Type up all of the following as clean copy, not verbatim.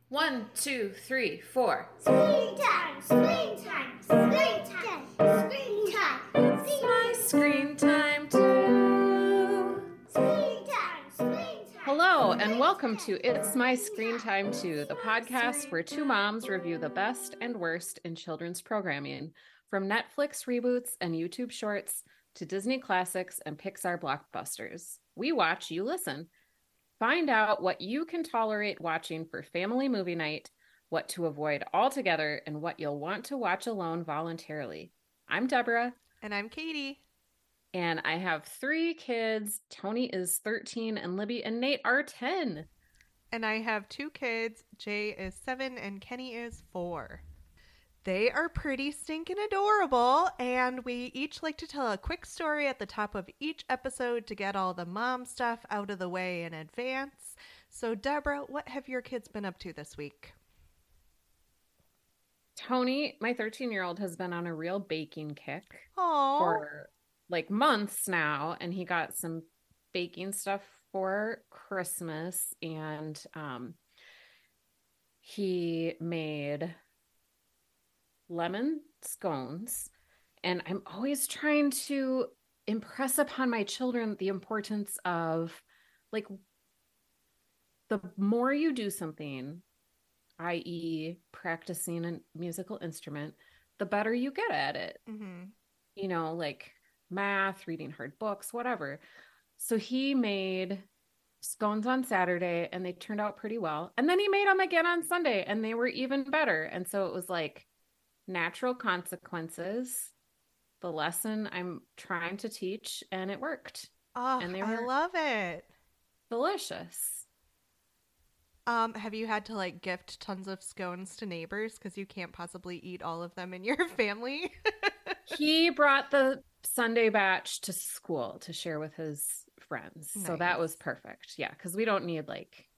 One, two, three, four. Screen time, screen time, screen time, screen time. It's my screen time too. Screen time, screen time. Hello, and welcome to It's My Screen Time Too, the podcast where two moms review the best and worst in children's programming, from Netflix reboots and YouTube shorts to Disney classics and Pixar blockbusters. We watch, you listen. Find out what you can tolerate watching for family movie night, what to avoid altogether, and what you'll want to watch alone voluntarily. I'm Deborah. And I'm Katie. And I have three kids. Tony is 13, and Libby and Nate are 10. And I have two kids. Jay is 7 and Kenny is 4. They are pretty stinking adorable, and we each like to tell a quick story at the top of each episode to get all the mom stuff out of the way in advance. So, Deborah, what have your kids been up to this week? Tony, my 13-year-old, has been on a real baking kick Aww. for like months now, and he got some baking stuff for Christmas, and he made lemon scones, and I'm always trying to impress upon my children the importance of, like, the more you do something, i.e. practicing a musical instrument, the better you get at it. Mm-hmm. You know, like math, reading hard books, whatever. So he made scones on Saturday, and they turned out pretty well. And then he made them again on Sunday, and they were even better. And so it was like natural consequences, the lesson I'm trying to teach, and it worked. Oh, and they I were love it. delicious. Have you had to like gift tons of scones to neighbors because you can't possibly eat all of them in your family? He brought the Sunday batch to school to share with his friends. Nice. So that was perfect. Yeah, because we don't need like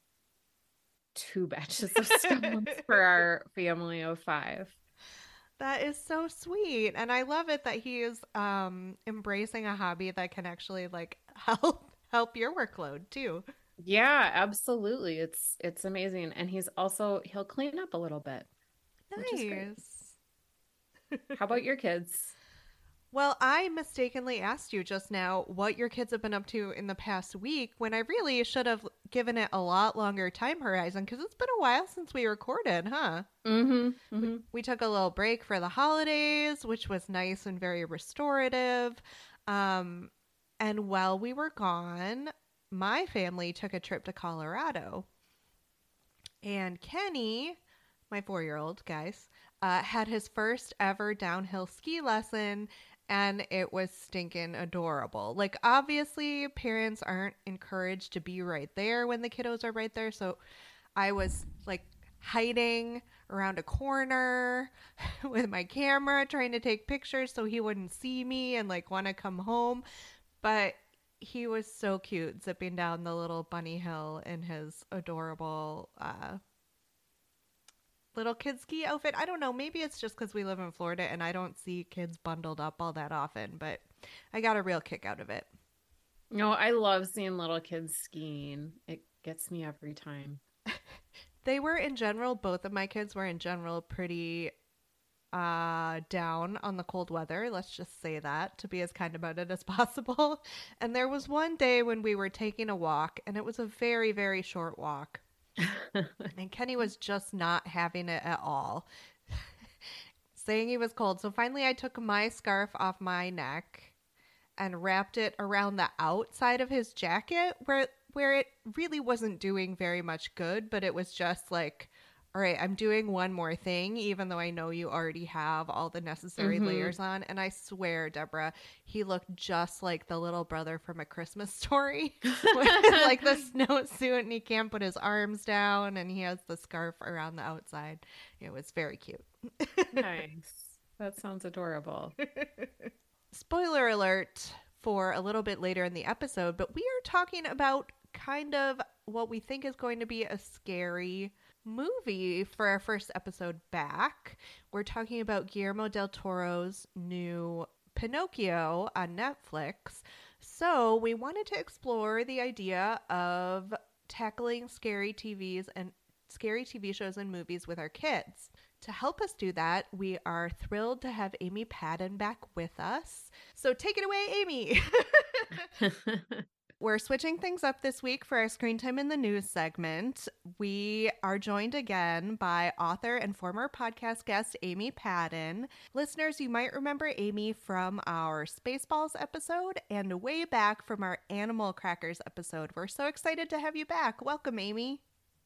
2 batches of scones for our family of 5. That is so sweet. And I love it that he is embracing a hobby that can actually like help your workload too. Yeah, absolutely. It's amazing. And he'll clean up a little bit. Which is great. Nice. How about your kids? Well, I mistakenly asked you just now what your kids have been up to in the past week when I really should have given it a lot longer time horizon because it's been a while since we recorded, huh? Mm-hmm. Mm-hmm. We took a little break for the holidays, which was nice and very restorative. And while we were gone, my family took a trip to Colorado. And Kenny, my 4-year-old, guys, had his first ever downhill ski lesson, and it was stinking adorable. Like, obviously, parents aren't encouraged to be right there when the kiddos are right there. So I was like hiding around a corner with my camera, trying to take pictures so he wouldn't see me and like want to come home. But he was so cute zipping down the little bunny hill in his adorable little kid ski outfit. I don't know. Maybe it's just because we live in Florida and I don't see kids bundled up all that often, but I got a real kick out of it. No, I love seeing little kids skiing. It gets me every time. They were in general, both of my kids were in general pretty down on the cold weather. Let's just say that, to be as kind about it as possible. And there was one day when we were taking a walk, and it was a very, very short walk. And Kenny was just not having it at all, saying he was cold. So finally I took my scarf off my neck and wrapped it around the outside of his jacket where it really wasn't doing very much good, but it was just like, all right, I'm doing one more thing, even though I know you already have all the necessary layers on. And I swear, Deborah, he looked just like the little brother from A Christmas Story with like the snowsuit, and he can't put his arms down, and he has the scarf around the outside. It was very cute. Nice. That sounds adorable. Spoiler alert for a little bit later in the episode, but we are talking about kind of what we think is going to be a scary movie for our first episode back. We're talking about Guillermo del Toro's new Pinocchio on Netflix. So we wanted to explore the idea of tackling scary TVs and scary TV shows and movies with our kids. To help us do that, we are thrilled to have Amy Padden back with us. So take it away, Amy. We're switching things up this week for our Screen Time in the News segment. We are joined again by author and former podcast guest Amy Padden. Listeners, you might remember Amy from our Spaceballs episode and way back from our Animal Crackers episode. We're so excited to have you back. Welcome, Amy.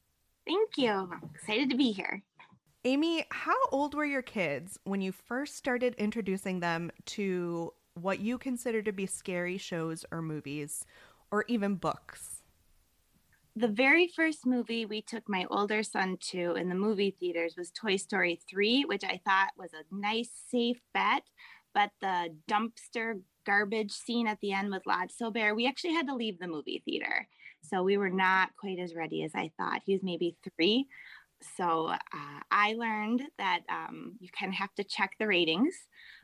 Thank you. I'm excited to be here. Amy, how old were your kids when you first started introducing them to what you consider to be scary shows or movies? Or even books? The very first movie we took my older son to in the movie theaters was Toy Story 3, which I thought was a nice, safe bet. But the dumpster garbage scene at the end with Lotso Bear, we actually had to leave the movie theater. So we were not quite as ready as I thought. He was maybe 3. So I learned that you kind of have to check the ratings.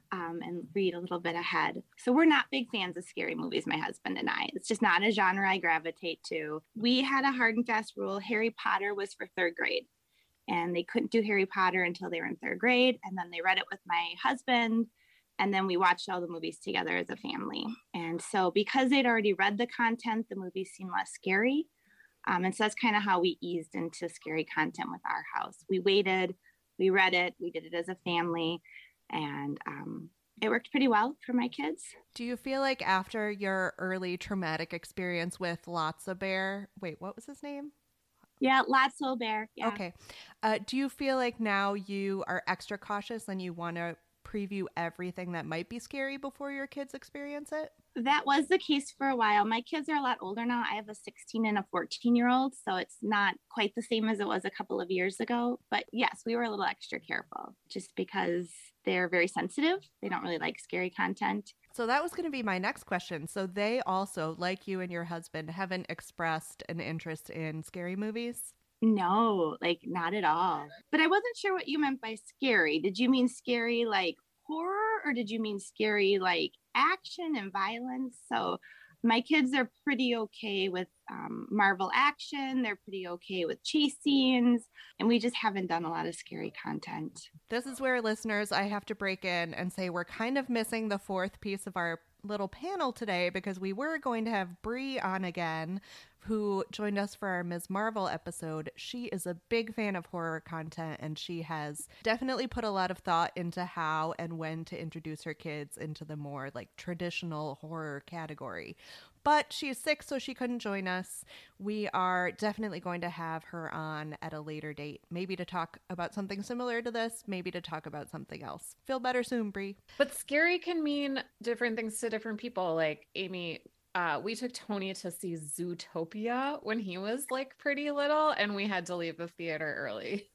And read a little bit ahead. So we're not big fans of scary movies, my husband and I. It's just not a genre I gravitate to. We had a hard and fast rule. Harry Potter was for 3rd grade. And they couldn't do Harry Potter until they were in 3rd grade. And then they read it with my husband. And then we watched all the movies together as a family. And so because they'd already read the content, the movies seemed less scary. And so that's kind of how we eased into scary content with our house. We waited, we read it, we did it as a family. And it worked pretty well for my kids. Do you feel like after your early traumatic experience with Lotso Bear, wait, what was his name? Yeah, Lotso Bear. Yeah. Okay. Do you feel like now you are extra cautious and you want to preview everything that might be scary before your kids experience it? That was the case for a while. My kids are a lot older now. I have a 16 and a 14-year-old, so it's not quite the same as it was a couple of years ago. But yes, we were a little extra careful just because they're very sensitive. They don't really like scary content. So that was going to be my next question. So they also, like you and your husband, haven't expressed an interest in scary movies? No, like not at all. But I wasn't sure what you meant by scary. Did you mean scary like horror, or did you mean scary like action and violence? So my kids are pretty okay with Marvel action. They're pretty okay with chase scenes. And we just haven't done a lot of scary content. This is where, listeners, I have to break in and say we're kind of missing the 4th piece of our little panel today because we were going to have Bree on again, who joined us for our Ms. Marvel episode. She is a big fan of horror content, and she has definitely put a lot of thought into how and when to introduce her kids into the more like traditional horror category. But she is sick, so she couldn't join us. We are definitely going to have her on at a later date, maybe to talk about something similar to this, maybe to talk about something else. Feel better soon, Bree. But scary can mean different things to different people. Like Amy, we took Tony to see Zootopia when he was like pretty little, and we had to leave the theater early.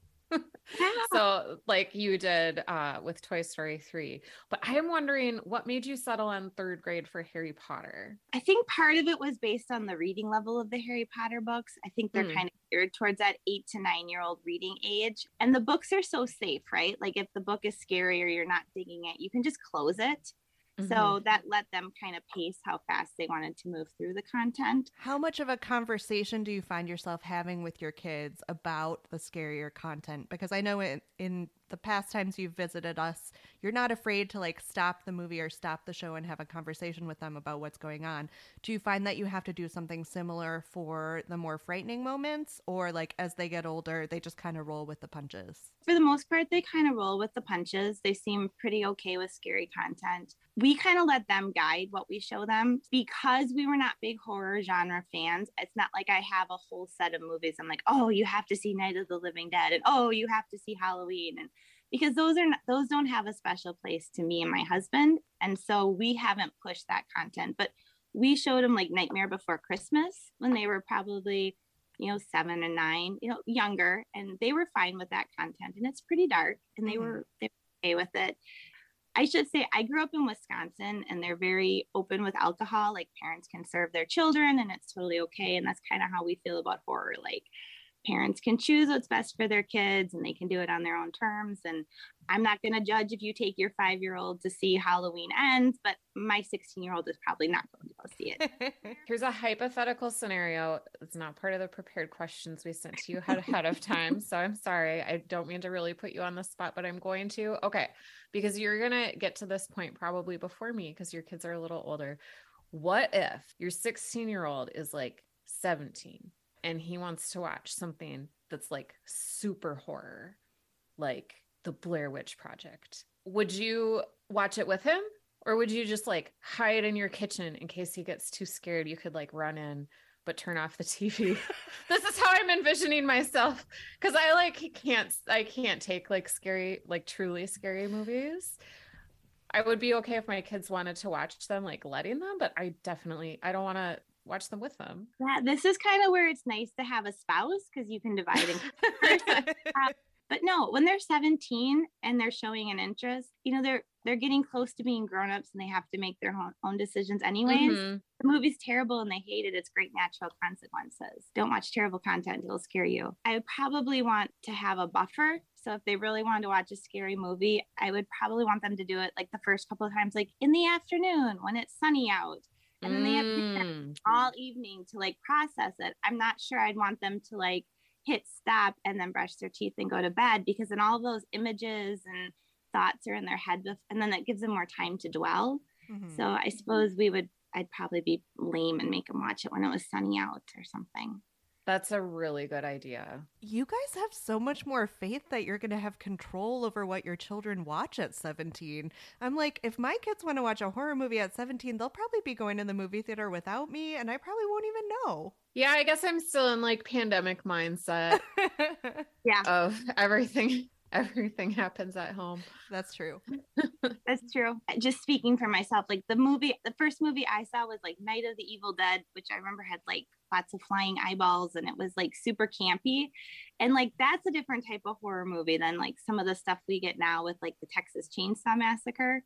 So like you did with Toy Story 3. But I am wondering, what made you settle on 3rd grade for Harry Potter? I think part of it was based on the reading level of the Harry Potter books. I think they're kind of geared towards that 8 to 9-year-old reading age. And the books are so safe, right? Like if the book is scary or you're not digging it, you can just close it. So that let them kind of pace how fast they wanted to move through the content. How much of a conversation do you find yourself having with your kids about the scarier content? Because I know in the past times you've visited us, you're not afraid to like stop the movie or stop the show and have a conversation with them about what's going on. Do you find that you have to do something similar for the more frightening moments, or like as they get older, they just kind of roll with the punches? For the most part, they kind of roll with the punches. They seem pretty okay with scary content. We kind of let them guide what we show them because we were not big horror genre fans. It's not like I have a whole set of movies. I'm like, oh, you have to see Night of the Living Dead, and oh, you have to see Halloween, and because those don't have a special place to me and my husband, and so we haven't pushed that content. But we showed them like Nightmare Before Christmas when they were probably 7 and 9, younger, and they were fine with that content, and it's pretty dark, and they were okay with it. I should say I grew up in Wisconsin, and they're very open with alcohol. Like parents can serve their children and it's totally okay. And that's kind of how we feel about horror. Like parents can choose what's best for their kids and they can do it on their own terms. And I'm not going to judge if you take your 5-year-old to see Halloween Ends, but my 16-year-old is probably not going to go see it. Here's a hypothetical scenario. It's not part of the prepared questions we sent to you ahead of time. So I'm sorry. I don't mean to really put you on the spot, but I'm going to. Okay. Because you're going to get to this point probably before me because your kids are a little older. What if your 16-year-old is like 17 and he wants to watch something that's like super horror, like the Blair Witch Project? Would you watch it with him, or would you just like hide in your kitchen in case he gets too scared? You could like run in but turn off the TV. This is how I'm envisioning myself, because I can't take like scary, like truly scary movies. I would be okay if my kids wanted to watch them, like letting them, but I don't want to watch them with them. Yeah, this is kind of where it's nice to have a spouse because you can divide and but no, when they're 17 and they're showing an interest, they're getting close to being grown-ups and they have to make their own decisions anyways. Mm-hmm. The movie's terrible and they hate it. It's great natural consequences. Don't watch terrible content. It'll scare you. I would probably want to have a buffer. So if they really wanted to watch a scary movie, I would probably want them to do it like the first couple of times, like in the afternoon when it's sunny out. And then they have to all evening to like process it. I'm not sure I'd want them to like hit stop and then brush their teeth and go to bed, because then all those images and thoughts are in their head, and then that gives them more time to dwell. Mm-hmm. So I suppose I'd probably be lame and make them watch it when it was sunny out or something. That's a really good idea. You guys have so much more faith that you're going to have control over what your children watch at 17. I'm like, if my kids want to watch a horror movie at 17, they'll probably be going to the movie theater without me, and I probably won't even know. Yeah, I guess I'm still in like pandemic mindset. Yeah. Of everything happens at home. That's true. That's true. Just speaking for myself, like the first movie I saw was like Night of the Evil Dead, which I remember had like lots of flying eyeballs and it was like super campy. And like, that's a different type of horror movie than like some of the stuff we get now with like the Texas Chainsaw Massacre.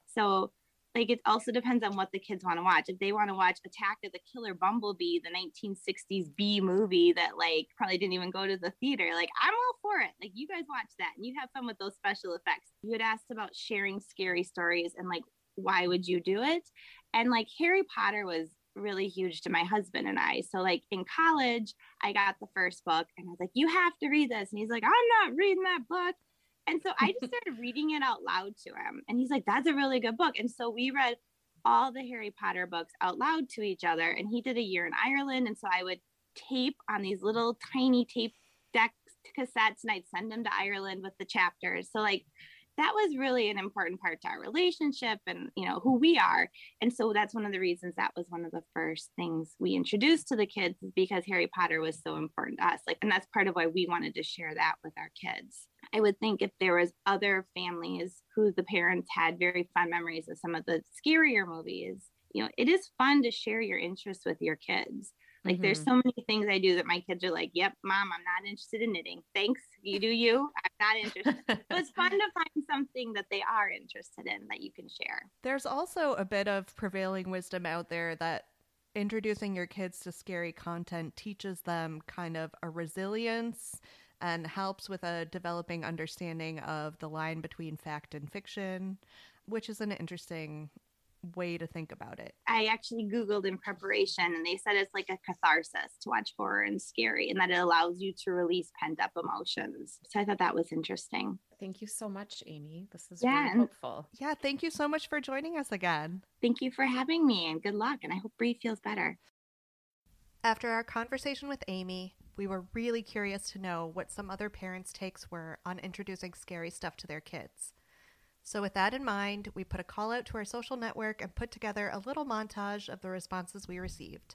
So like, it also depends on what the kids want to watch. If they want to watch Attack of the Killer Bumblebee, the 1960s B movie that like probably didn't even go to the theater, like I'm all for it. Like, you guys watch that and you have fun with those special effects. You had asked about sharing scary stories and like, why would you do it? And like Harry Potter was really huge to my husband and I. So like in college, I got the first book and I was like, you have to read this. And he's like, I'm not reading that book. And so I just started reading it out loud to him. And he's like, that's a really good book. And so we read all the Harry Potter books out loud to each other. And he did a year in Ireland. And so I would tape on these little tiny tape deck cassettes and I'd send them to Ireland with the chapters. So like, that was really an important part to our relationship and, you know, who we are. And so that's one of the reasons that was one of the first things we introduced to the kids, is because Harry Potter was so important to us. Like, and that's part of why we wanted to share that with our kids. I would think if there was other families who the parents had very fond memories of some of the scarier movies, you know, it is fun to share your interests with your kids. Like, there's so many things I do that my kids are like, yep, Mom, I'm not interested in knitting. Thanks. You do you. I'm not interested. So it's fun to find something that they are interested in that you can share. There's also a bit of prevailing wisdom out there that introducing your kids to scary content teaches them kind of a resilience and helps with a developing understanding of the line between fact and fiction, which is an interesting way to think about it. I actually Googled in preparation and they said it's like a catharsis to watch horror and scary, and that it allows you to release pent up emotions. So I thought that was interesting. Thank you so much, Amy. This is really helpful. Yeah, thank you so much for joining us again. Thank you for having me, and good luck. And I hope Bree feels better. After our conversation with Amy, we were really curious to know what some other parents' takes were on introducing scary stuff to their kids. So with that in mind, we put a call out to our social network and put together a little montage of the responses we received.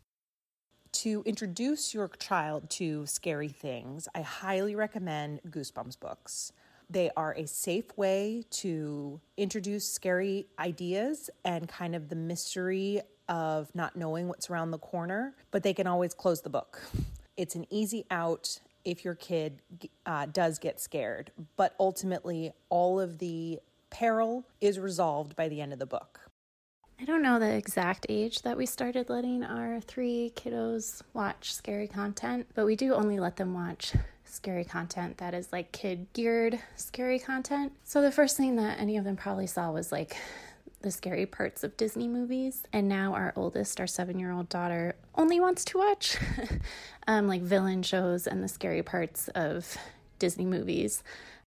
To introduce your child to scary things, I highly recommend Goosebumps books. They are a safe way to introduce scary ideas and kind of the mystery of not knowing what's around the corner, but they can always close the book. It's an easy out if your kid does get scared, but ultimately all of the peril is resolved by the end of the book. don't know the exact age that we started letting our 3 kiddos watch scary content, but we do only let them watch scary content that is like kid-geared scary content. So the first thing that any of them probably saw was like the scary parts of Disney movies. And now our oldest, our 7-year-old daughter, only wants to watch like villain shows and the scary parts of Disney movies.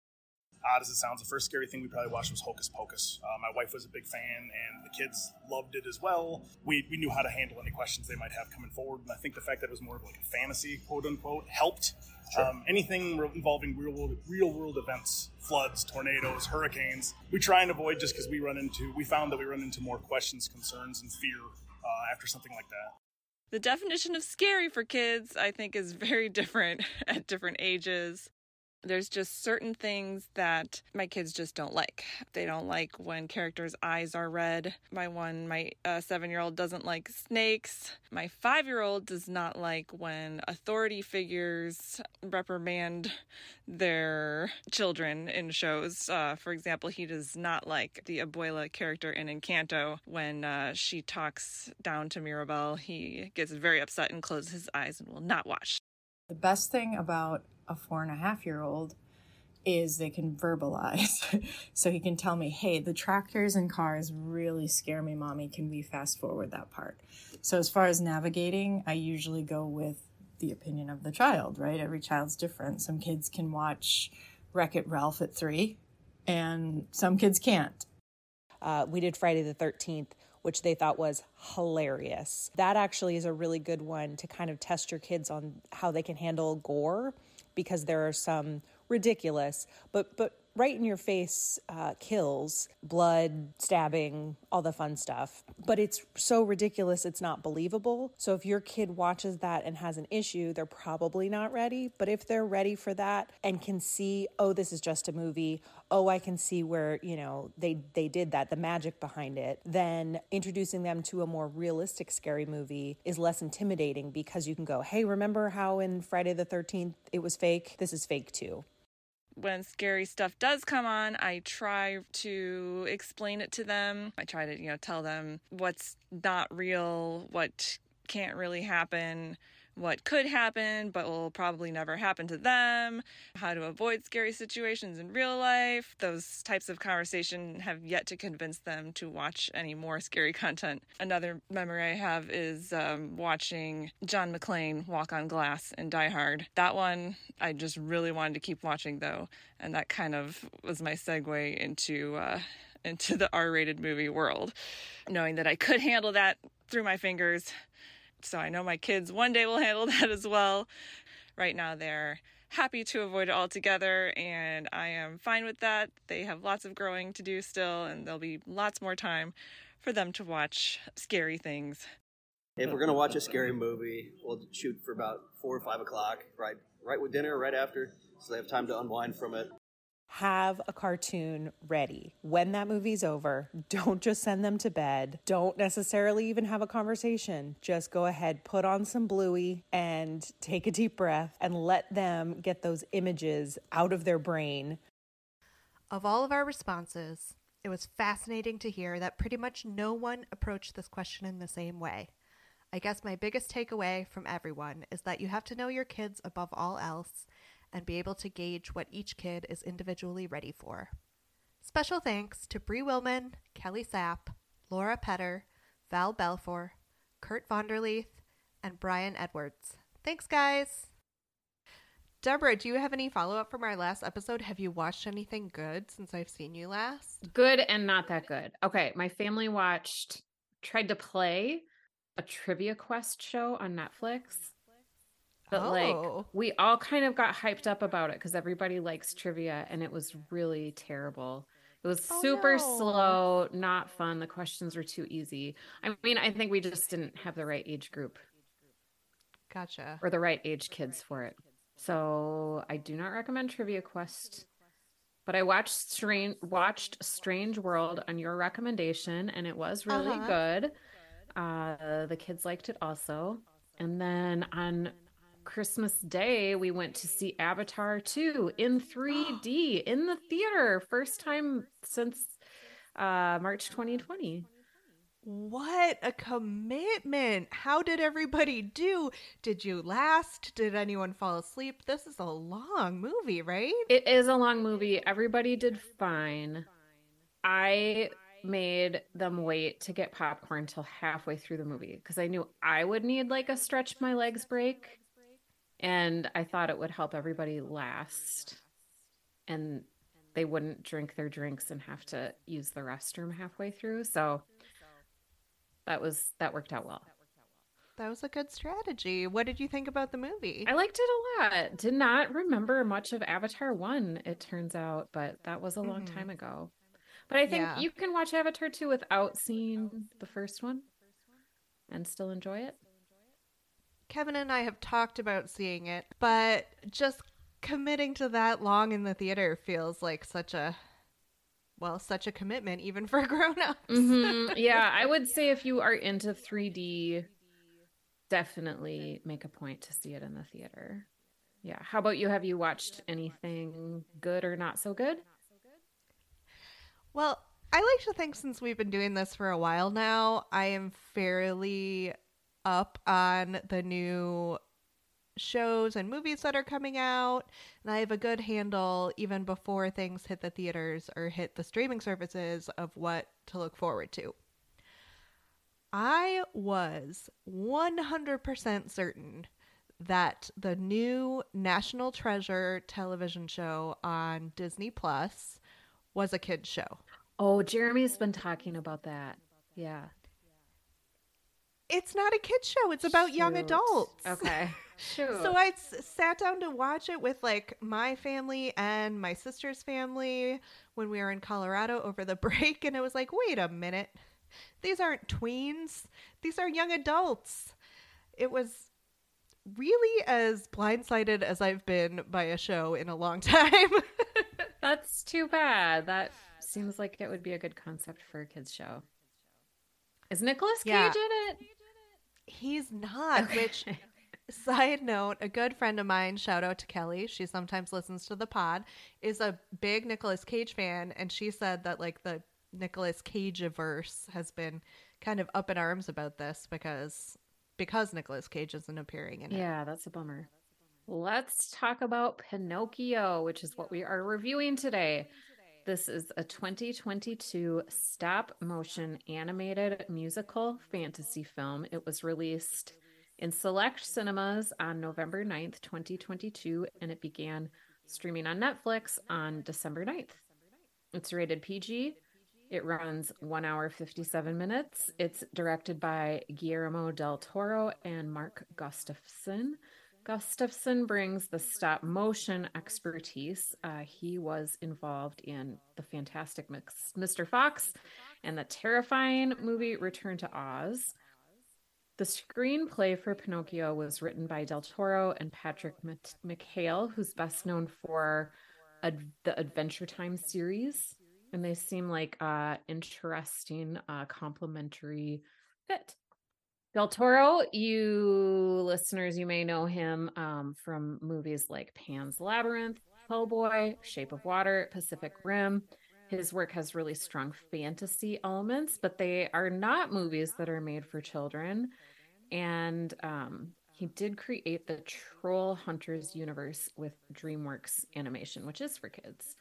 Odd as it sounds, the first scary thing we probably watched was Hocus Pocus. My wife was a big fan, and the kids loved it as well. We knew how to handle any questions they might have coming forward, and I think the fact that it was more of like a fantasy, quote-unquote, helped. Sure. Anything involving real-world events, floods, tornadoes, hurricanes, we try and avoid just because we found that we run into more questions, concerns, and fear after something like that. The definition of scary for kids, I think, is very different at different ages. There's just certain things that my kids just don't like. They don't like when characters' eyes are red. My 7-year-old doesn't like snakes. My 5-year-old does not like when authority figures reprimand their children in shows. For example, he does not like the Abuela character in Encanto. When she talks down to Mirabel, he gets very upset and closes his eyes and will not watch. The best thing about a 4.5-year-old is they can verbalize. So he can tell me, hey, the tractors and cars really scare me, Mommy. Can we fast forward that part? So as far as navigating, I usually go with the opinion of the child, right? Every child's different. Some kids can watch Wreck-It Ralph at 3, and some kids can't. We did Friday the 13th, which they thought was hilarious. That actually is a really good one to kind of test your kids on how they can handle gore, because there are some ridiculous, but right in your face kills, blood, stabbing, all the fun stuff. But it's so ridiculous, it's not believable. So if your kid watches that and has an issue, they're probably not ready. But if they're ready for that and can see, oh, this is just a movie, oh, I can see where, they did that, the magic behind it, then introducing them to a more realistic scary movie is less intimidating, because you can go, hey, remember how in Friday the 13th it was fake? This is fake too. When scary stuff does come on, I try to explain it to them. I try to, tell them what's not real, what can't really happen, what could happen but will probably never happen to them, how to avoid scary situations in real life. Those types of conversation have yet to convince them to watch any more scary content. Another memory I have is watching John McClane walk on glass in Die Hard. That one I just really wanted to keep watching, though, and that kind of was my segue into the R-rated movie world, knowing that I could handle that through my fingers. So I know my kids one day will handle that as well. Right now they're happy to avoid it altogether, and I am fine with that. They have lots of growing to do still, and there'll be lots more time for them to watch scary things. If we're going to watch a scary movie, we'll shoot for about 4 or 5 o'clock, right with dinner, right after, so they have time to unwind from it. Have a cartoon ready. When that movie's over, don't just send them to bed. Don't necessarily even have a conversation. Just go ahead, put on some Bluey and take a deep breath and let them get those images out of their brain. Of all of our responses, it was fascinating to hear that pretty much no one approached this question in the same way. I guess my biggest takeaway from everyone is that you have to know your kids above all else and be able to gauge what each kid is individually ready for. Special thanks to Bree Willman, Kelly Sapp, Laura Petter, Val Belfour, Kurt Vonderleith, and Brian Edwards. Thanks, guys! Deborah, do you have any follow-up from our last episode? Have you watched anything good since I've seen you last? Good and not that good. Okay, my family tried to play a Trivia Quest show on Netflix. But we all kind of got hyped up about it because everybody likes trivia, and it was really terrible. It was super slow, not fun. The questions were too easy. I mean, I think we just didn't have the right age group. Gotcha. Or the right age kids for it. So I do not recommend Trivia Quest. But I watched Strange World on your recommendation, and it was really good. The kids liked it also. And then on Christmas Day, we went to see Avatar 2 in 3D in the theater. First time since March 2020. What a commitment. How did everybody do? Did you last? Did anyone fall asleep? This is a long movie, right? It is a long movie. Everybody did fine. I made them wait to get popcorn till halfway through the movie because I knew I would need like a stretch my legs break. And I thought it would help everybody last. And they wouldn't drink their drinks and have to use the restroom halfway through. So that worked out well. That was a good strategy. What did you think about the movie? I liked it a lot. Did not remember much of Avatar 1, it turns out, but that was a long time ago. But I think you can watch Avatar 2 without seeing the first one and still enjoy it. Kevin and I have talked about seeing it, but just committing to that long in the theater feels like such a commitment even for grown-ups. Yeah, I would say if you are into 3D, definitely make a point to see it in the theater. Yeah. How about you? Have you watched anything good or not so good? Well, I like to think since we've been doing this for a while now, I am fairly up on the new shows and movies that are coming out, and I have a good handle even before things hit the theaters or hit the streaming services of what to look forward to. I was 100% certain that the new National Treasure television show on Disney Plus was a kid's show. Oh, Jeremy's been talking about that. Yeah. It's not a kid's show. It's about young adults. Okay. Shoot. So I sat down to watch it with like my family and my sister's family when we were in Colorado over the break. And it was like, wait a minute. These aren't tweens. These are young adults. It was really as blindsided as I've been by a show in a long time. That's too bad. That seems like it would be a good concept for a kid's show. Is Nicolas Cage in it? He's not, which, side note, a good friend of mine, shout out to Kelly, she sometimes listens to the pod, is a big Nicolas Cage fan, and she said that like the Nicolas Cage-averse has been kind of up in arms about this because Nicolas Cage isn't appearing in it. Yeah, that's a bummer. Let's talk about Pinocchio, which is what we are reviewing today. This is a 2022 stop-motion animated musical fantasy film. It was released in select cinemas on November 9th, 2022, and it began streaming on Netflix on December 9th. It's rated PG. It runs 1 hour, 57 minutes. It's directed by Guillermo del Toro and Mark Gustafson. Gustafson brings the stop motion expertise. He was involved in the Fantastic Mr. Fox and the terrifying movie Return to Oz. The screenplay for Pinocchio was written by Del Toro and Patrick McHale, who's best known for the Adventure Time series. And they seem like interesting complementary fit. Del Toro, you listeners, you may know him from movies like Pan's Labyrinth, Hellboy, Shape of Water, Pacific Rim. His work has really strong fantasy elements, but they are not movies that are made for children. And he did create the Troll Hunters universe with DreamWorks Animation, which is for kids.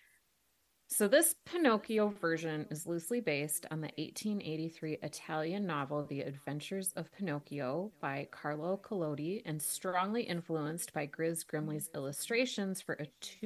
So this Pinocchio version is loosely based on the 1883 Italian novel The Adventures of Pinocchio by Carlo Collodi and strongly influenced by Grizz Grimley's illustrations for a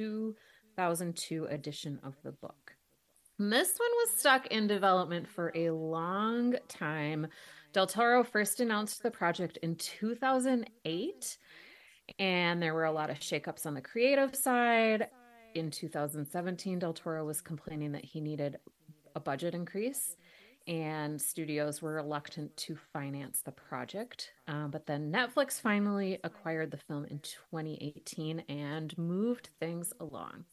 2002 edition of the book. And this one was stuck in development for a long time. Del Toro first announced the project in 2008, and there were a lot of shakeups on the creative side. In 2017, Del Toro was complaining that he needed a budget increase, and studios were reluctant to finance the project. But then Netflix finally acquired the film in 2018 and moved things along.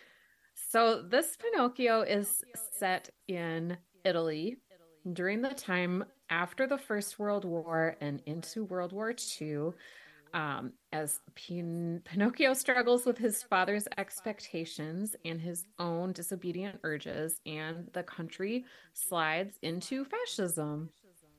So this Pinocchio is set in Italy during the time after the First World War and into World War II. as Pinocchio struggles with his father's expectations and his own disobedient urges, and the country slides into fascism.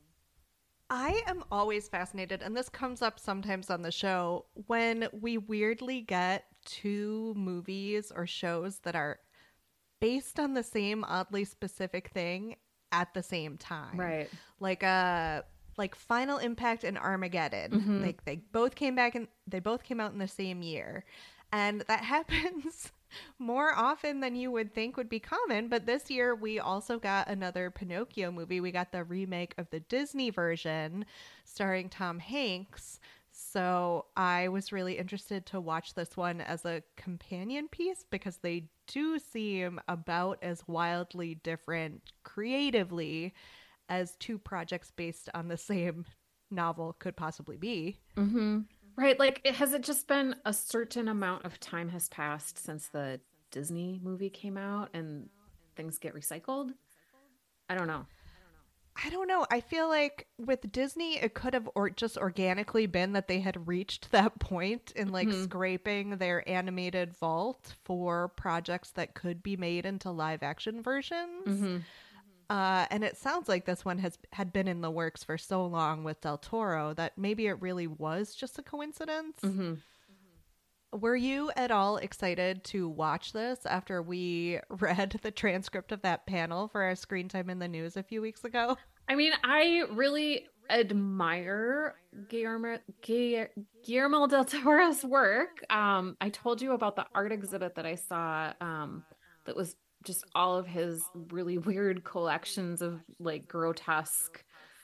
I am always fascinated, and this comes up sometimes on the show, when we weirdly get two movies or shows that are based on the same oddly specific thing at the same time. Right. Like Final Impact and Armageddon. Like they both came out in the same year. And that happens more often than you would think would be common. But this year we also got another Pinocchio movie. We got the remake of the Disney version starring Tom Hanks. So I was really interested to watch this one as a companion piece because they do seem about as wildly different creatively as two projects based on the same novel could possibly be. Right. Like, has it just been a certain amount of time has passed since the Disney movie came out and things get recycled? I don't know. I feel like with Disney, it could have just organically been that they had reached that point in like scraping their animated vault for projects that could be made into live action versions. And it sounds like this one had been in the works for so long with Del Toro that maybe it really was just a coincidence. Were you at all excited to watch this after we read the transcript of that panel for our Screen Time in the News a few weeks ago? I mean, I really admire Guillermo del Toro's work. I told you about the art exhibit that I saw that was just all of his really weird collections of like grotesque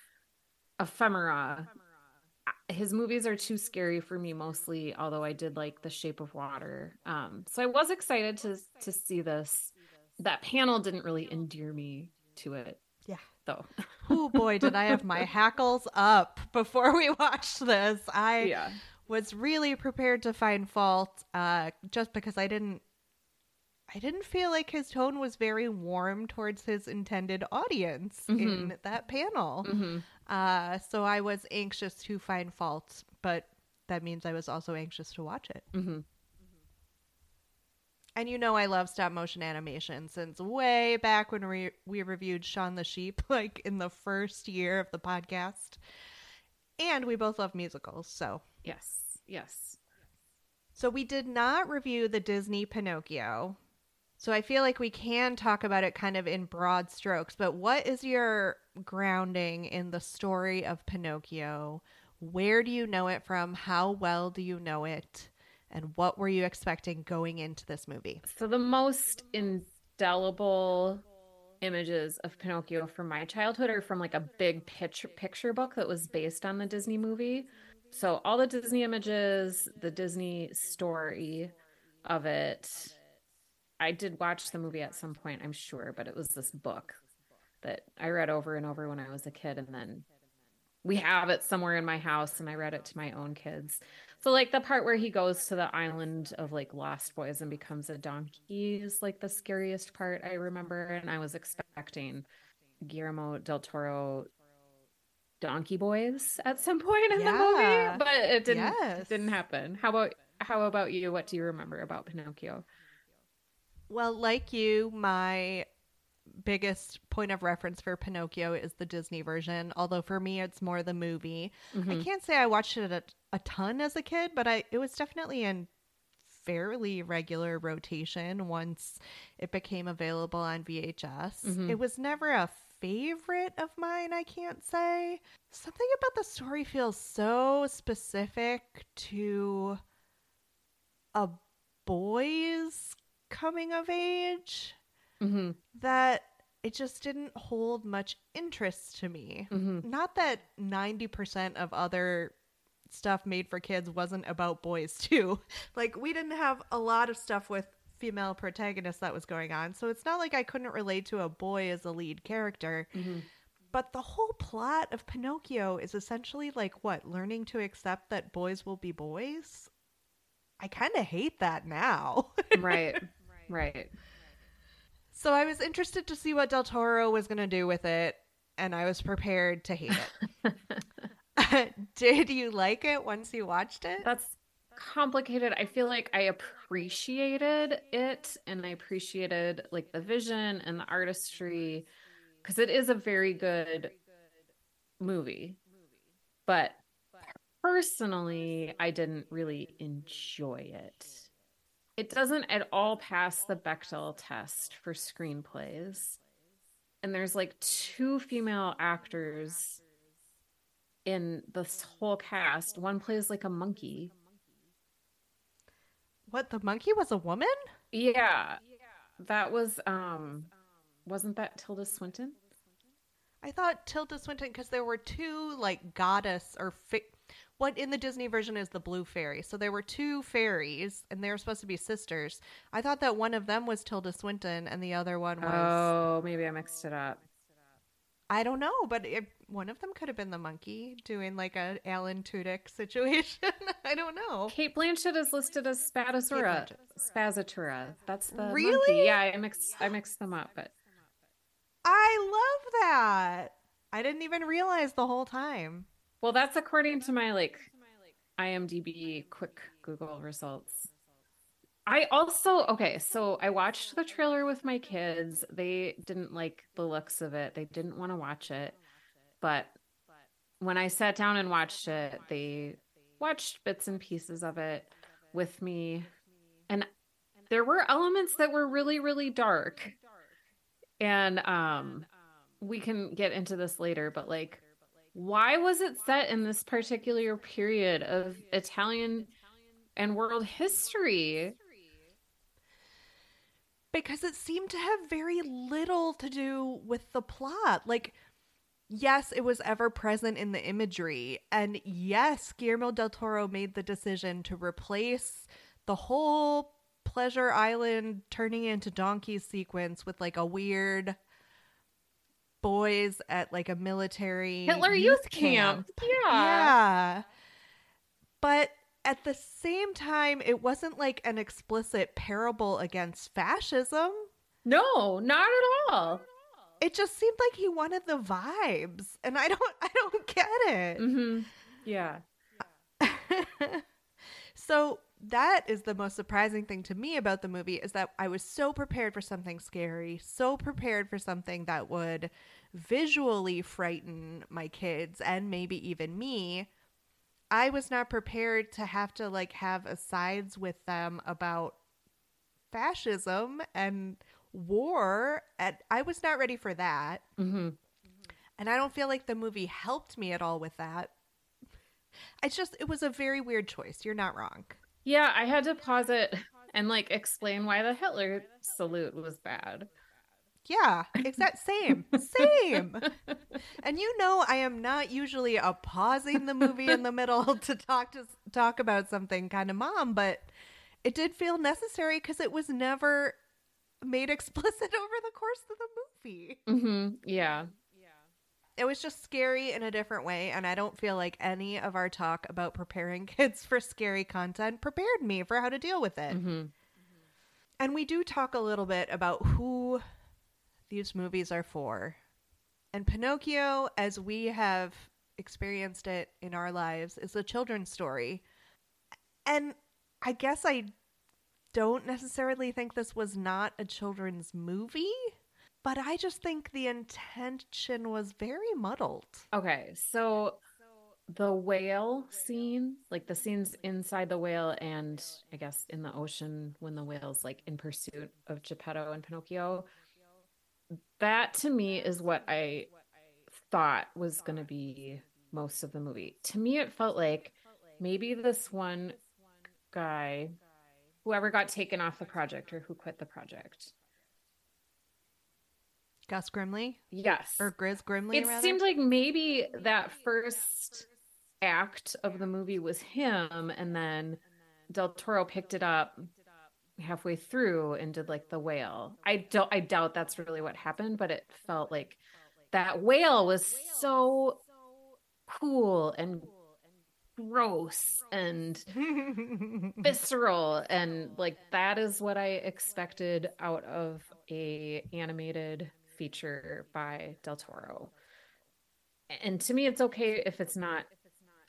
ephemera. His movies are too scary for me mostly, although I did like The Shape of Water. So I was excited to see this. That panel didn't really endear me to it. Yeah. Though. Oh boy, did I have my hackles up before we watched this. I was really prepared to find fault just because I didn't feel like his tone was very warm towards his intended audience in that panel. So I was anxious to find fault, but that means I was also anxious to watch it. And you know I love stop motion animation since way back when we reviewed Shaun the Sheep, like in the first year of the podcast. And we both love musicals, so. Yes. So we did not review the Disney Pinocchio. So I feel like we can talk about it kind of in broad strokes, but what is your grounding in the story of Pinocchio? Where do you know it from? How well do you know it? And what were you expecting going into this movie? So the most indelible images of Pinocchio from my childhood are from like a big picture book that was based on the Disney movie. So all the Disney images, the Disney story of it. I did watch the movie at some point, I'm sure, but it was this book that I read over and over when I was a kid. And then we have it somewhere in my house and I read it to my own kids. So like the part where he goes to the island of like Lost Boys and becomes a donkey is like the scariest part I remember. And I was expecting Guillermo del Toro Donkey Boys at some point in the movie, but it didn't happen. How about you? What do you remember about Pinocchio? Well, like you, my biggest point of reference for Pinocchio is the Disney version, although for me it's more the movie. I can't say I watched it a ton as a kid, but it was definitely in fairly regular rotation once it became available on VHS. It was never a favorite of mine, I can't say. Something about the story feels so specific to a boy's coming of age that it just didn't hold much interest to me. Not that 90% of other stuff made for kids wasn't about boys too. Like we didn't have a lot of stuff with female protagonists that was going on, so it's not like I couldn't relate to a boy as a lead character. But the whole plot of Pinocchio is essentially like what, learning to accept that boys will be boys. I kind of hate that now. Right. So I was interested to see what Del Toro was going to do with it, and I was prepared to hate it. Did you like it once you watched it? That's complicated. I feel like I appreciated it, and I appreciated like the vision and the artistry, because it is a very good movie. But personally, I didn't really enjoy it. It doesn't at all pass the Bechdel test for screenplays. And there's like 2 female actors in this whole cast. One plays like a monkey. What, the monkey was a woman? Yeah. That was wasn't that Tilda Swinton? I thought Tilda Swinton, because there were 2 like goddess or what in the Disney version is the blue fairy. So there were 2 fairies and they were supposed to be sisters. I thought that one of them was Tilda Swinton and the other one was... Oh, maybe I mixed it up. I don't know, but one of them could have been the monkey doing like a Alan Tudyk situation. I don't know. Kate Blanchett is listed as Spazatura. That's the Really? monkey. Yeah, I mixed them up, but I love that. I didn't even realize the whole time. well, that's according to my like IMDb quick Google results. I also, okay, so I watched the trailer with my kids. They didn't like the looks of it. They didn't want to watch it. But when I sat down and watched it, they watched bits and pieces of it with me. And there were elements that were really, really dark. And we can get into this later, but like, why was it set in this particular period of Italian and world history? Because it seemed to have very little to do with the plot. Like, yes, it was ever present in the imagery. And yes, Guillermo del Toro made the decision to replace the whole Pleasure Island turning into donkeys sequence with like a weird boys at like a military Hitler Youth Camp. Yeah. But at the same time, it wasn't like an explicit parable against fascism. No, not at all. It just seemed like he wanted the vibes, and I don't get it. Mm-hmm. Yeah. So that is the most surprising thing to me about the movie, is that I was so prepared for something scary, so prepared for something that would visually frighten my kids and maybe even me. I was not prepared to have to like have asides with them about fascism and war, and I was not ready for that. Mm-hmm. And I don't feel like the movie helped me at all with that. It was a very weird choice. You're not wrong. Yeah, I had to pause it and like explain why the Hitler salute was bad. Yeah, same. And you know, I am not usually a pausing the movie in the middle to talk about something kind of mom, but it did feel necessary because it was never made explicit over the course of the movie. Mm-hmm. Yeah. It was just scary in a different way, and I don't feel like any of our talk about preparing kids for scary content prepared me for how to deal with it. Mm-hmm. And we do talk a little bit about who these movies are for. And Pinocchio, as we have experienced it in our lives, is a children's story. And I guess I don't necessarily think this was not a children's movie, but I just think the intention was very muddled. Okay, so the whale scene, like the scenes inside the whale and I guess in the ocean when the whale's like in pursuit of Geppetto and Pinocchio, that to me is what I thought was going to be most of the movie. To me, it felt like maybe this one guy, whoever got taken off the project or who quit the project. Gus Grimley? Yes. Or Grizz Grimley, It seemed like maybe that first act of the movie was him, and then Del Toro picked it up halfway through and did like the whale. I doubt that's really what happened, but it felt like that whale was so cool and gross and visceral, and like that is what I expected out of a animated feature by Del Toro. And to me, it's okay if it's not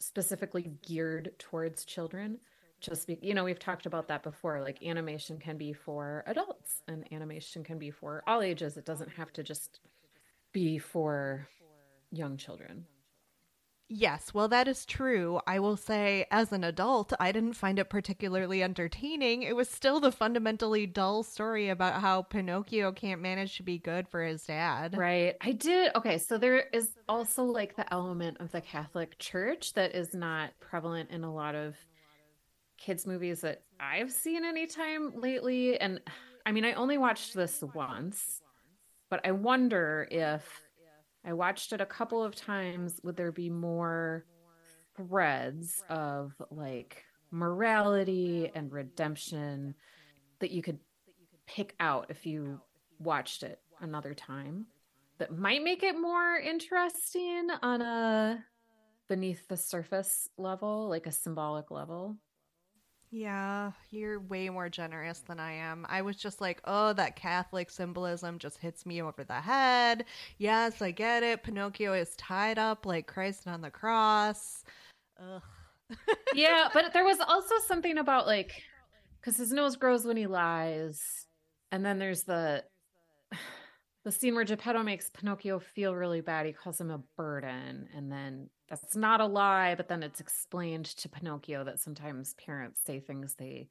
specifically geared towards children. Just be, we've talked about that before. Like animation can be for adults and animation can be for all ages. It doesn't have to just be for young children. Yes, well, that is true. I will say, as an adult, I didn't find it particularly entertaining. It was still the fundamentally dull story about how Pinocchio can't manage to be good for his dad. Right. I did. Okay. So there is also like the element of the Catholic Church that is not prevalent in a lot of kids' movies that I've seen anytime lately. And I mean, I only watched this once, but I wonder if I watched it a couple of times, would there be more threads of like morality and redemption that you could pick out if you watched it another time that might make it more interesting on a beneath the surface level, like a symbolic level? Yeah, you're way more generous than I am. I was just like, oh, that Catholic symbolism just hits me over the head. Yes, I get it. Pinocchio is tied up like Christ on the cross. Ugh. Yeah, but there was also something about like, because his nose grows when he lies. And then there's the scene where Geppetto makes Pinocchio feel really bad. He calls him a burden. And then that's not a lie, but then it's explained to Pinocchio that sometimes parents say things they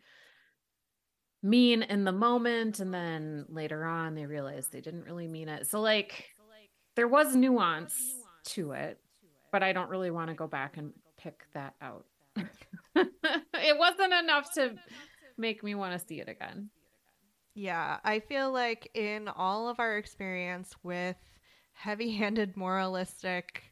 mean in the moment. And then later on, they realize they didn't really mean it. So like there was nuance to it, but I don't really want to go back and pick that out. It wasn't enough to make me want to see it again. Yeah, I feel like in all of our experience with heavy-handed moralistic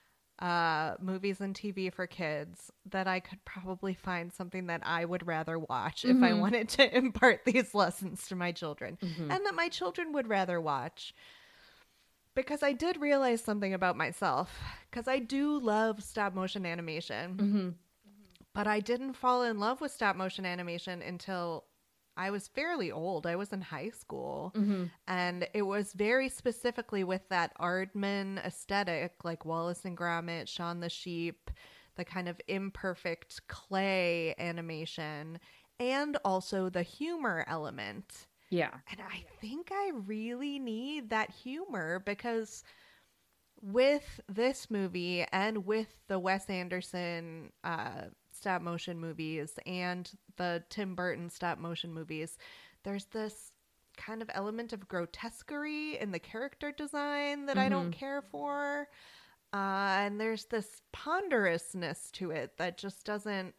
movies and TV for kids, that I could probably find something that I would rather watch if I wanted to impart these lessons to my children, and that my children would rather watch. Because I did realize something about myself, because I do love stop motion animation, but I didn't fall in love with stop motion animation until I was fairly old. I was in high school, and it was very specifically with that Aardman aesthetic, like Wallace and Gromit, Shaun the Sheep, the kind of imperfect clay animation, and also the humor element. Yeah. And I think I really need that humor, because with this movie and with the Wes Anderson stop motion movies and the Tim Burton stop motion movies, there's this kind of element of grotesquerie in the character design that I don't care for. And there's this ponderousness to it that just doesn't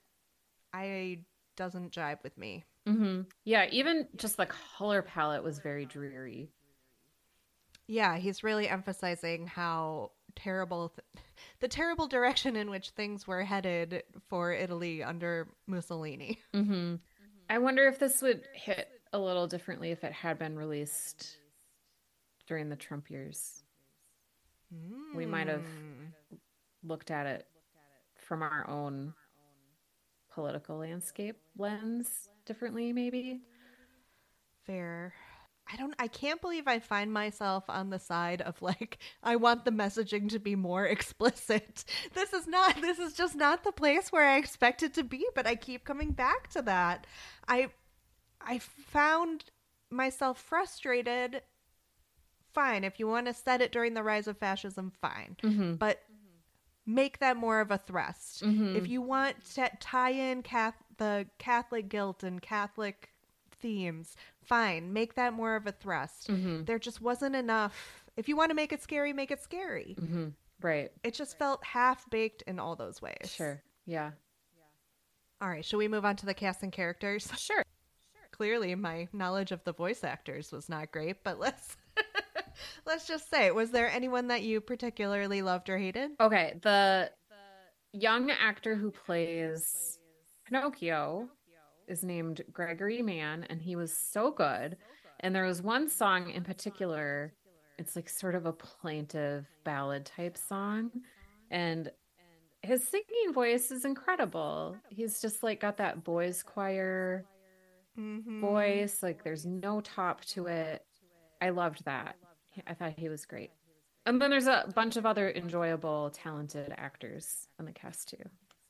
jive with me. Yeah, even just the color palette was very dreary. Yeah, he's really emphasizing how terrible the terrible direction in which things were headed for Italy under Mussolini. I wonder if this would hit a little differently if it had been released during the Trump years. We might have looked at it from our own political landscape lens differently, maybe. Fair. I can't believe I find myself on the side of like, I want the messaging to be more explicit. This is just not the place where I expect it to be, but I keep coming back to that. I found myself frustrated. Fine, if you want to set it during the rise of fascism, fine. But make that more of a thrust. If you want to tie in the Catholic guilt and Catholic themes, fine, make that more of a thrust. There just wasn't enough. If you want to make it scary, make it scary. Right. It just felt half-baked in all those ways. Sure. Yeah. All right, shall we move on to the cast and characters? Sure. Clearly, my knowledge of the voice actors was not great, but let's just say, was there anyone that you particularly loved or hated? Okay, the young actor who plays Pinocchio is named Gregory Mann, and he was so good. And there was one song in particular, it's like sort of a plaintive ballad type song, and his singing voice is incredible. He's just like got that boys choir voice, like there's no top to it. I loved that. I thought he was great. And then there's a bunch of other enjoyable, talented actors on the cast too.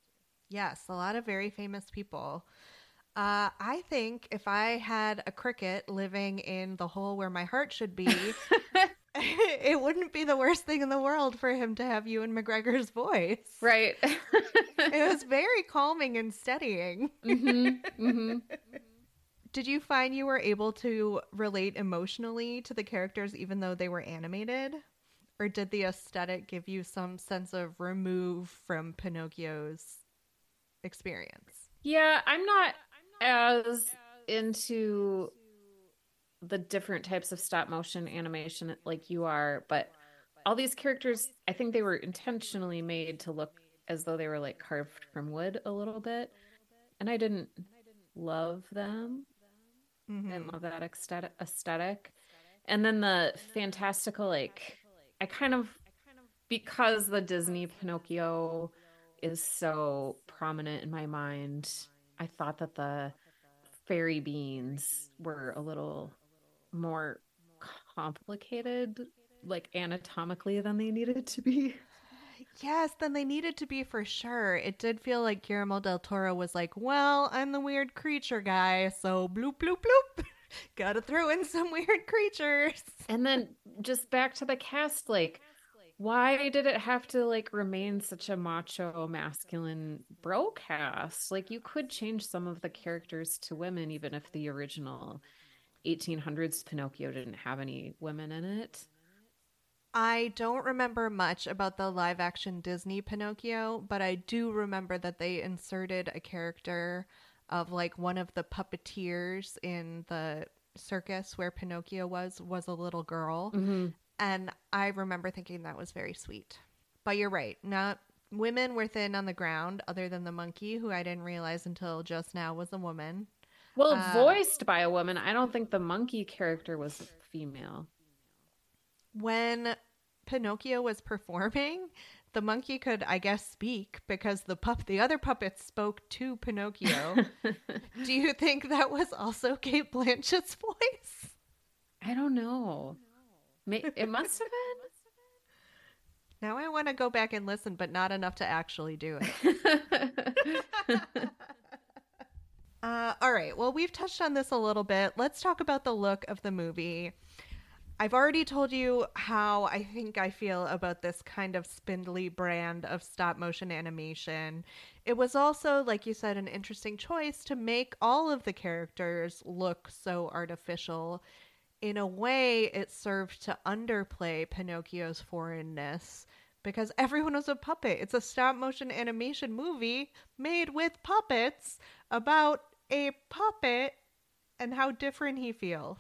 Yes, a lot of very famous people. I think if I had a cricket living in the hole where my heart should be, it wouldn't be the worst thing in the world for him to have Ewan McGregor's voice. Right. It was very calming and steadying. Did you find you were able to relate emotionally to the characters even though they were animated? Or did the aesthetic give you some sense of remove from Pinocchio's experience? Yeah, I'm not as into the different types of stop motion animation like you are, but all these characters, I think they were intentionally made to look as though they were like carved from wood a little bit. And I didn't love them. I didn't love that aesthetic. And then the fantastical, like, I kind of, because the Disney Pinocchio is so prominent in my mind, I thought that the fairy beans were a little more complicated, like anatomically, than they needed to be. Yes, than they needed to be for sure. It did feel like Guillermo del Toro was like, well, I'm the weird creature guy, so bloop, bloop, bloop. Gotta throw in some weird creatures. And then just back to the cast, like, why did it have to like remain such a macho masculine bro cast? Like, you could change some of the characters to women even if the original 1800s Pinocchio didn't have any women in it. I don't remember much about the live action Disney Pinocchio, but I do remember that they inserted a character of like one of the puppeteers in the circus where Pinocchio was a little girl. And I remember thinking that was very sweet. But you're right. Not women were thin on the ground other than the monkey, who I didn't realize until just now was a woman. Well, voiced by a woman. I don't think the monkey character was female. When Pinocchio was performing, the monkey could, I guess, speak because the other puppets spoke to Pinocchio. Do you think that was also Cate Blanchett's voice? I don't know. It must have been. Now I want to go back and listen, but not enough to actually do it. All right. Well, we've touched on this a little bit. Let's talk about the look of the movie. I've already told you how I think I feel about this kind of spindly brand of stop motion animation. It was also, like you said, an interesting choice to make all of the characters look so artificial. In a way, it served to underplay Pinocchio's foreignness because everyone was a puppet. It's a stop motion animation movie made with puppets about a puppet and how different he feels.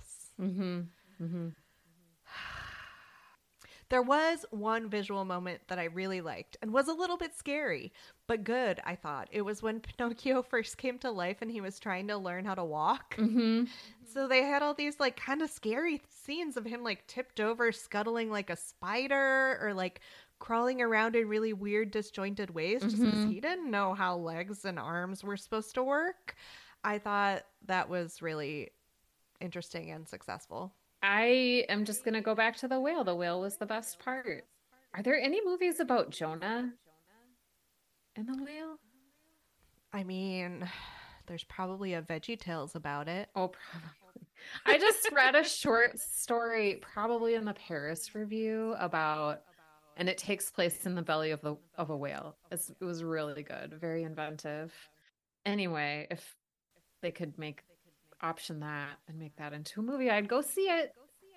There was one visual moment that I really liked and was a little bit scary, but good, I thought. It was when Pinocchio first came to life and he was trying to learn how to walk. So they had all these like kind of scary scenes of him like tipped over, scuttling like a spider or like crawling around in really weird disjointed ways just because he didn't know how legs and arms were supposed to work. I thought that was really interesting and successful. I am just going to go back to the whale. The whale was the best part. Are there any movies about Jonah and the whale? I mean, there's probably a VeggieTales about it. Oh, probably. I just read a short story, probably in the Paris Review, about, and it takes place in the belly of a whale. It was really good, very inventive. Anyway, if they could option that and make that into a movie, I'd go see it.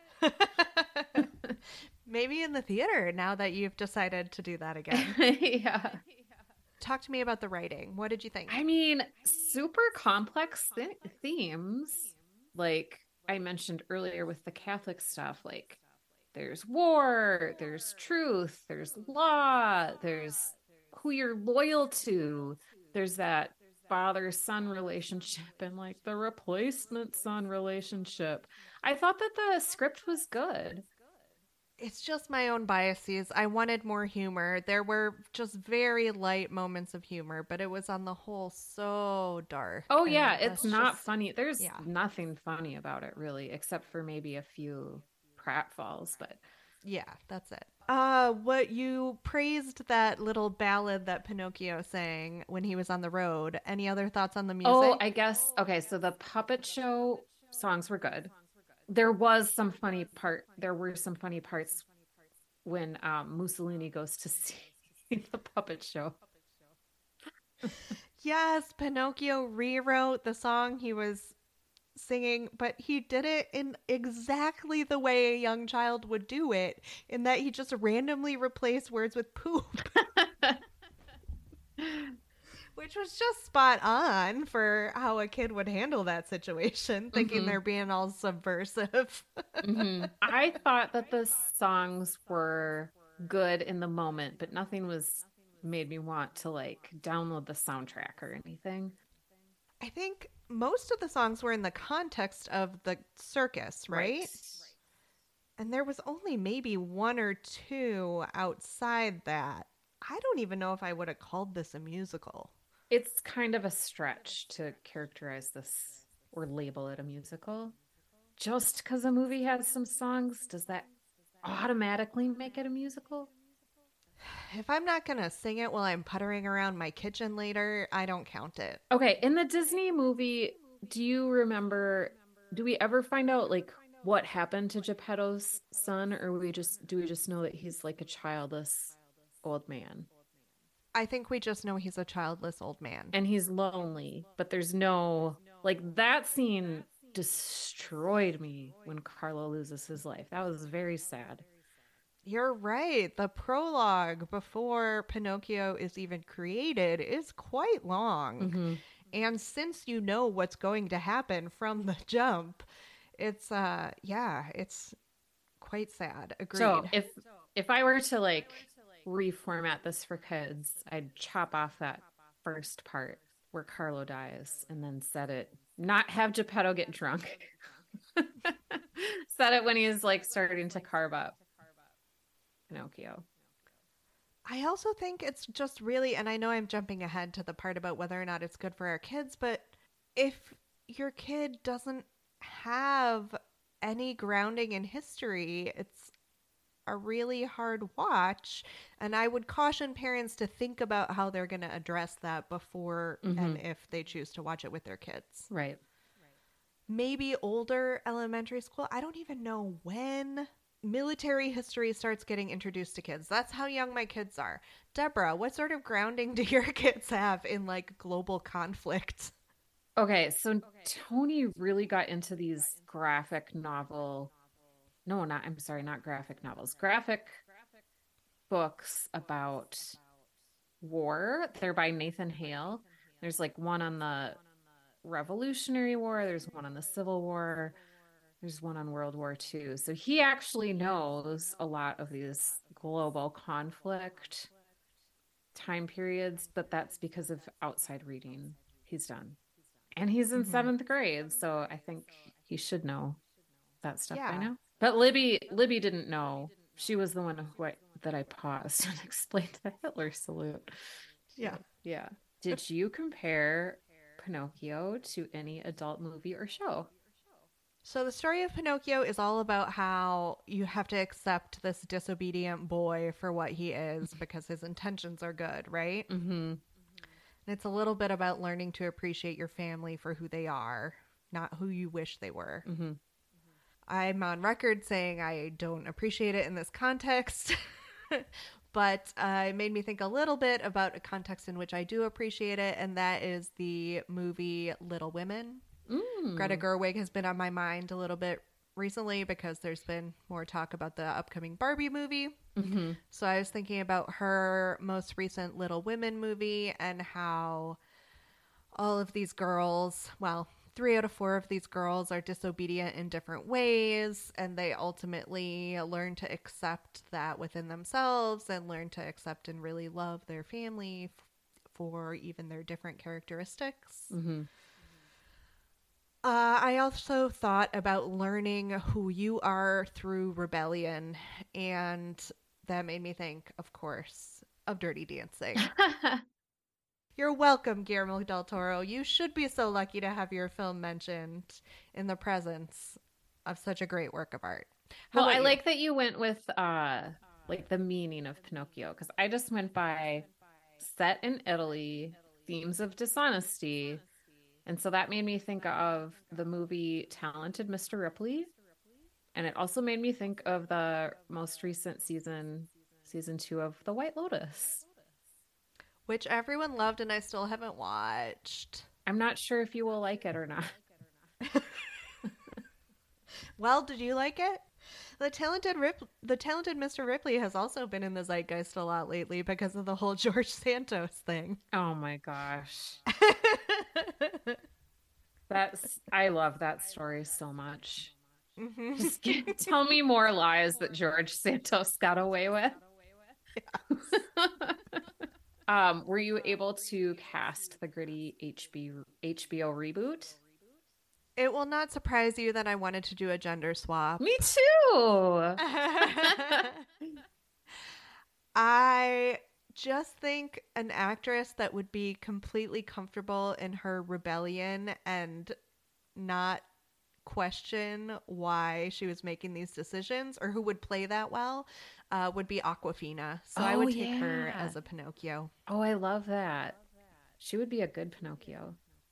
Maybe in the theater now that you've decided to do that again. Yeah. Talk to me about the writing. What did you think? I mean, super complex themes. Like I mentioned earlier with the Catholic stuff, like there's war, there's truth, there's law, there's who you're loyal to, there's that father-son relationship and like the replacement son relationship. I thought that the script was good. It's just my own biases. I wanted more humor. There were just very light moments of humor, but it was on the whole so dark. Oh yeah, it's not funny. There's nothing funny about it really, except for maybe a few pratfalls, but yeah, that's it. What you praised that little ballad that Pinocchio sang when he was on the road. Any other thoughts on the music? Oh, I guess. Okay, so the puppet show songs were good. There were some funny parts when Mussolini goes to see the puppet show. Yes, Pinocchio rewrote the song he was singing, but he did it in exactly the way a young child would do it, in that he just randomly replaced words with poop. Which was just spot on for how a kid would handle that situation, thinking they're being all subversive. I thought that the songs were good in the moment, but nothing made me want to like download the soundtrack or anything. I think most of the songs were in the context of the circus, right? And there was only maybe one or two outside that. I don't even know if I would have called this a musical. It's kind of a stretch to characterize this or label it a musical. Just because a movie has some songs, does that automatically make it a musical? If I'm not going to sing it while I'm puttering around my kitchen later, I don't count it. Okay, in the Disney movie, do we ever find out like what happened to Geppetto's son, or do we just know that he's like a childless old man? I think we just know he's a childless old man. And he's lonely, but there's no, like, that scene destroyed me when Carlo loses his life. That was very sad. You're right. The prologue before Pinocchio is even created is quite long. And since you know what's going to happen from the jump, it's it's quite sad. Agreed. So if I were to like reformat this for kids, I'd chop off that first part where Carlo dies and then not have Geppetto get drunk. Set it when he's like starting to carve up Pinocchio. I also think it's just really, and I know I'm jumping ahead to the part about whether or not it's good for our kids, but if your kid doesn't have any grounding in history, it's a really hard watch. And I would caution parents to think about how they're going to address that before and if they choose to watch it with their kids. Right. Maybe older elementary school. I don't even know when military history starts getting introduced to kids. That's how young my kids are. Deborah, what sort of grounding do your kids have in like global conflict? Okay, so Tony really got into these graphic novels, graphic books about war. They're by Nathan Hale. There's like one on the Revolutionary War, there's one on the Civil War, there's one on World War II. So he actually knows a lot of these global conflict time periods, but that's because of outside reading he's done. And he's in 7th grade, so I think he should know that stuff by now. But Libby didn't know. She was the one that I paused and explained the Hitler salute. Yeah. Did you compare Pinocchio to any adult movie or show? So the story of Pinocchio is all about how you have to accept this disobedient boy for what he is because his intentions are good, right? And it's a little bit about learning to appreciate your family for who they are, not who you wish they were. I'm on record saying I don't appreciate it in this context, but it made me think a little bit about a context in which I do appreciate it, and that is the movie Little Women. Greta Gerwig has been on my mind a little bit recently because there's been more talk about the upcoming Barbie movie. So I was thinking about her most recent Little Women movie and how all of these girls, 3 out of 4 of these girls are disobedient in different ways, and they ultimately learn to accept that within themselves and learn to accept and really love their family for even their different characteristics. I also thought about learning who you are through rebellion, and that made me think, of course, of Dirty Dancing. You're welcome, Guillermo del Toro. You should be so lucky to have your film mentioned in the presence of such a great work of art. I like that you went with like the meaning of Pinocchio, because I just went by set in Italy, themes of dishonesty. And so that made me think of the movie Talented Mr. Ripley. And it also made me think of the most recent season 2 of The White Lotus, which everyone loved and I still haven't watched. I'm not sure if you will like it or not. Well, did you like it? The talented Mr. Ripley has also been in the zeitgeist a lot lately because of the whole George Santos thing. Oh my gosh. I love that story so much. Mm-hmm. Just tell me more lies that George Santos got away with. Yes. Were you able to cast the gritty HBO reboot? It will not surprise you that I wanted to do a gender swap. Me too. I just think an actress that would be completely comfortable in her rebellion and not question why she was making these decisions, or who would play that well, would be Awkwafina. So I would take her as a Pinocchio. Oh, I love that. She would be a good Pinocchio.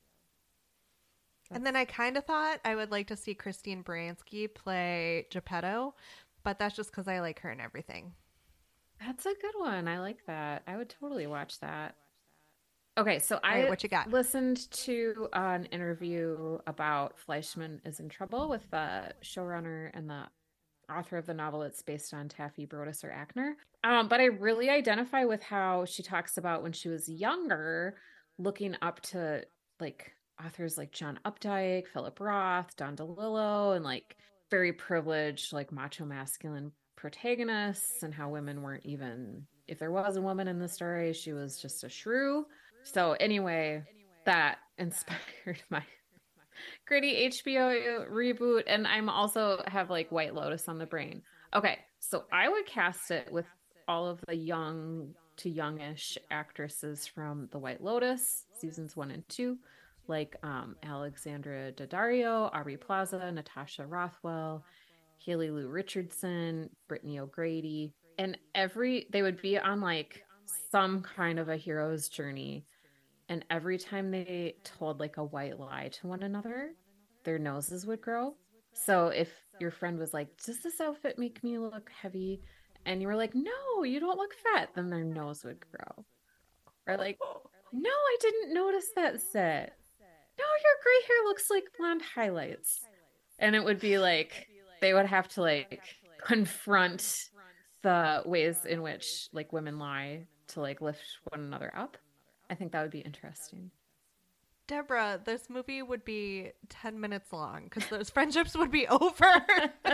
And then I kind of thought I would like to see Christine Baranski play Geppetto, but that's just because I like her and everything. That's a good one. I like that. I would totally watch that. Okay, so what you got? Listened to an interview about Fleischman is in Trouble with the showrunner and the author of the novel it's based on, Taffy Brodesser Ackner. But I really identify with how she talks about when she was younger, looking up to like authors like John Updike, Philip Roth, Don DeLillo, and like very privileged, like macho masculine protagonists, and how women weren't even, if there was a woman in the story, she was just a shrew. So anyway, that inspired my gritty HBO reboot. And I'm also have like White Lotus on the brain. Okay, so I would cast it with all of the young to youngish actresses from The White Lotus seasons 1 and 2, like Alexandra Daddario, Aubrey Plaza, Natasha Rothwell, Haley Lou Richardson, Brittany O'Grady, and they would be on like some kind of a hero's journey. And every time they told like a white lie to one another, their noses would grow. So if your friend was like, does this outfit make me look heavy? And you were like, no, you don't look fat. Then their nose would grow. Or like, no, I didn't notice that set. No, your gray hair looks like blonde highlights. And it would be like, they would have to like confront the ways in which like women lie to like lift one another up. I think that would be interesting. Deborah, this movie would be 10 minutes long because those friendships would be over.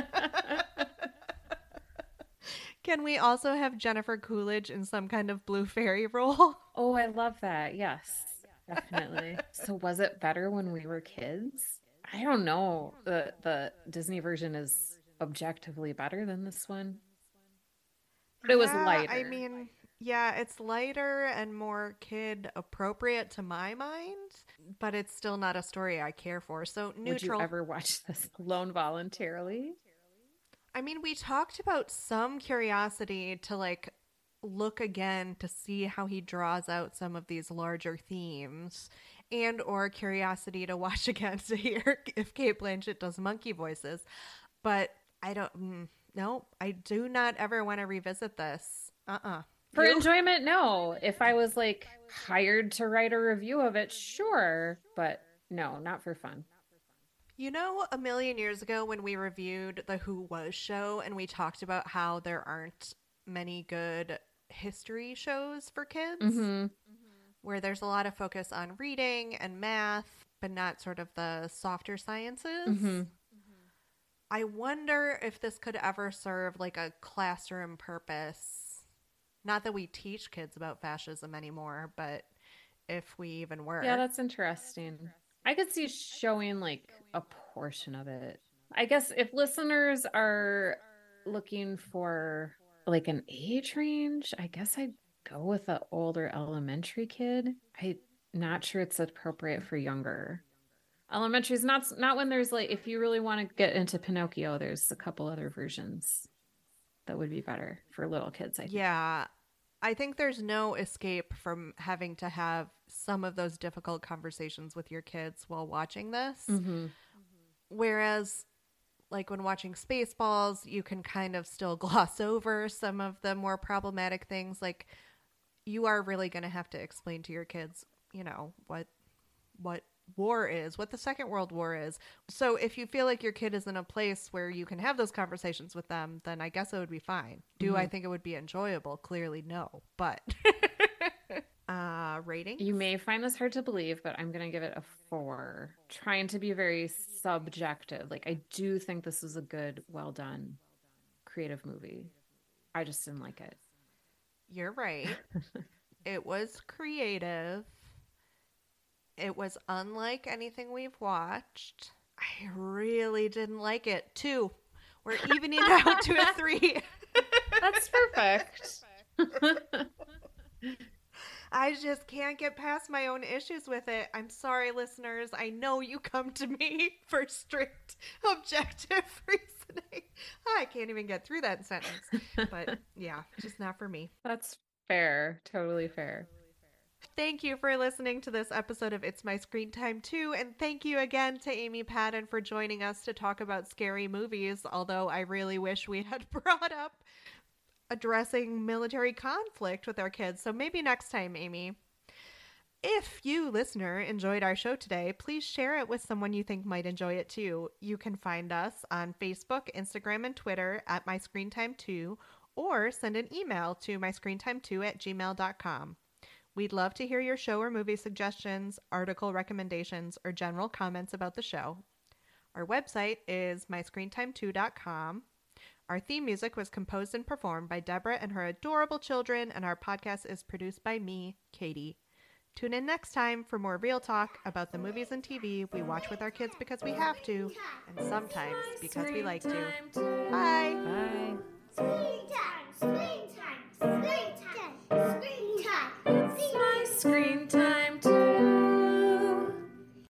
Can we also have Jennifer Coolidge in some kind of blue fairy role? Oh, I love that. Yes, definitely. So was it better when we were kids? I don't know. The Disney version is objectively better than this one. But it was lighter. I mean, yeah, it's lighter and more kid appropriate to my mind, but it's still not a story I care for. So neutral. Would you ever watch this alone voluntarily? I mean, we talked about some curiosity to like look again to see how he draws out some of these larger themes, and or curiosity to watch again to hear if Cate Blanchett does monkey voices. But I don't, no, I do not ever want to revisit this. For enjoyment, no. If I was like hired to write a review of it, sure. But no, not for fun. You know, a million years ago when we reviewed the Who Was show and we talked about how there aren't many good history shows for kids, where there's a lot of focus on reading and math, but not sort of the softer sciences. I wonder if this could ever serve like a classroom purpose. Not that we teach kids about fascism anymore, but if we even were. Yeah, that's interesting. I could see showing like a portion of it. I guess if listeners are looking for like an age range, I guess I'd go with an older elementary kid. I'm not sure it's appropriate for younger. Elementary is not when there's like, if you really want to get into Pinocchio, there's a couple other versions. that would be better for little kids, I think. Yeah. I think there's no escape from having to have some of those difficult conversations with your kids while watching this. Mm-hmm. Whereas, like when watching Spaceballs, you can kind of still gloss over some of the more problematic things. Like, you are really going to have to explain to your kids, you know, what war is, what the Second World War is. So if you feel like your kid is in a place where you can have those conversations with them, then I guess it would be fine. Do I think it would be enjoyable? Clearly no. But rating? You may find this hard to believe, but I'm going to give it a 4. Trying to be very subjective. Like, I do think this is a good, well done, creative movie. I just didn't like it. You're right. It was creative. It was unlike anything we've watched. I really didn't like it. 2. We're evening out to a 3. That's perfect. I just can't get past my own issues with it. I'm sorry, listeners. I know you come to me for strict, objective reasoning. I can't even get through that sentence. But yeah, just not for me. That's fair. Totally fair. Thank you for listening to this episode of It's My Screen Time Too, and thank you again to Amy Padden for joining us to talk about scary movies, although I really wish we had brought up addressing military conflict with our kids, so maybe next time, Amy. If you, listener, enjoyed our show today, please share it with someone you think might enjoy it too. You can find us on Facebook, Instagram, and Twitter at MyScreenTime2, or send an email to myscreentime2@gmail.com. We'd love to hear your show or movie suggestions, article recommendations, or general comments about the show. Our website is myscreentime2.com. Our theme music was composed and performed by Deborah and her adorable children, and our podcast is produced by me, Katie. Tune in next time for more real talk about the movies and TV we watch with our kids because we have to, and sometimes because we like to. Bye! Bye.